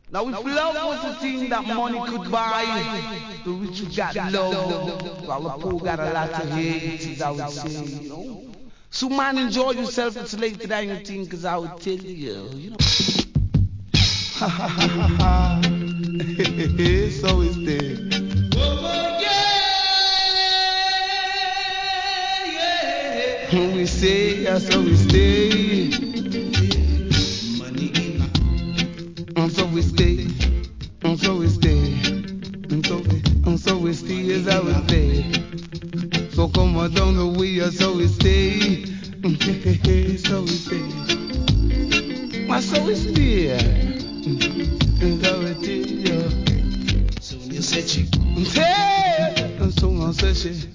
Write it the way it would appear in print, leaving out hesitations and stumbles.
Now if love was the thing that money could buy, the rich who got love, while the poor got a lot to hate, as I would say, So man, enjoy yourself, it's late than you think, cause I would tell you. Ha ha ha ha ha. So is there. We say, yeah, so we stay. Money in so we stay. So we stay. So we stay as I would say. So come on down the way, so we stay. So we stay. So we stay. So we stay. So you said you. So I said she.